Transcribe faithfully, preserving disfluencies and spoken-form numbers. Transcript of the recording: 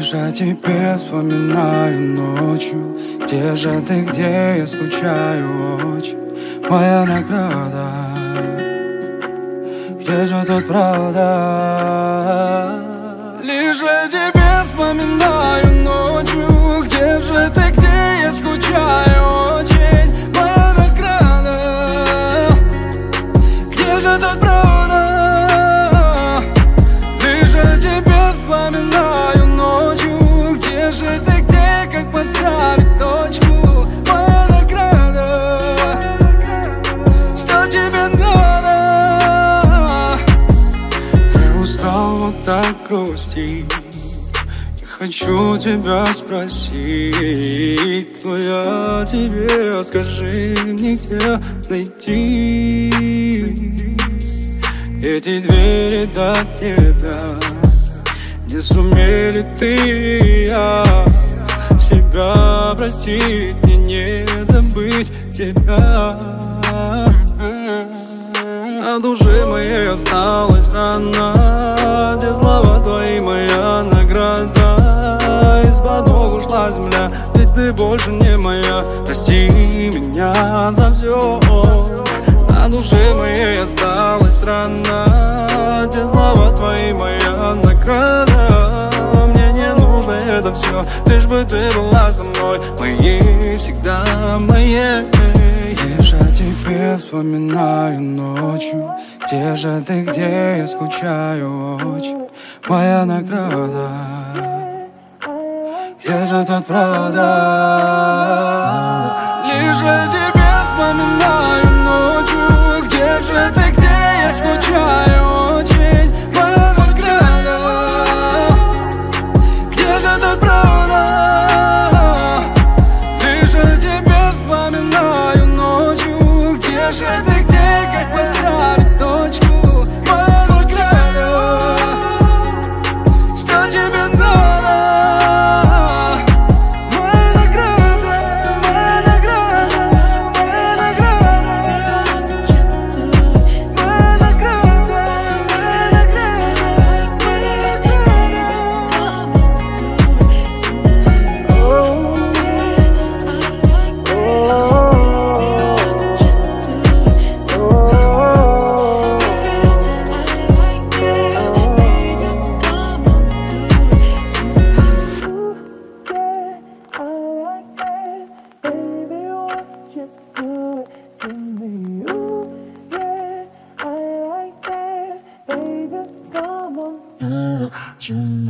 Лишь о тебе вспоминаю ночью. Где же ты, где я скучаю очень? Моя награда, где же тут правда? Лишь о тебе вспоминаю ночью. Где же ты, где я скучаю очень? Моя награда, где же тут правда? Лишь о тебе вспоминаю ночью. Где же ты, где, как поставить точку? Моя награда, что тебе надо? Я устал вот так грустить. Хочу тебя спросить, но я тебе скажи мне, где найти эти двери до тебя. Не сумели ты и я себя простить, мне не забыть тебя. На душе моей осталась рана, где слова твои моя награда. Из-под ног ушла земля, ведь ты больше не моя. Прости меня за все. На душе моей осталась рана, где слова твои моя награда. Мне не нужно это все, лишь бы ты была со мной, моей, всегда моей. Лишь о тебе вспоминаю ночью. Где же ты, где я скучаю очень? Моя награда, где же тут правда? Лишь о тебе вспоминаю ночью. Где же ты, где я скучаю очень? Моя награда, где же тут правда? Лишь о тебе вспоминаю ночью. Где же ты, где, как поставить точку? Моя награда, что тебе надо? You